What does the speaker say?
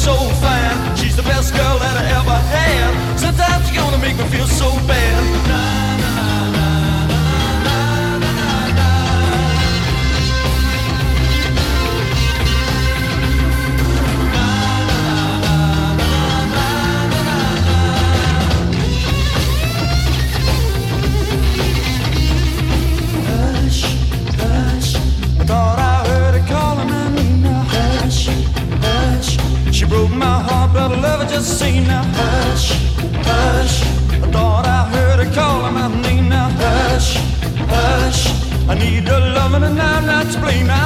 so fine. She's the best girl that I ever had. Sometimes you're gonna make me feel so bad. Na, na, na, na, na, na, na, na. Hush, hush, I thought I heard her calling my name now. Hush, hush, she broke my heart, but I love her just the same now. Hush, hush, I thought I heard her calling my name now. Hush, hush, I need her loving and I'm not to blame now.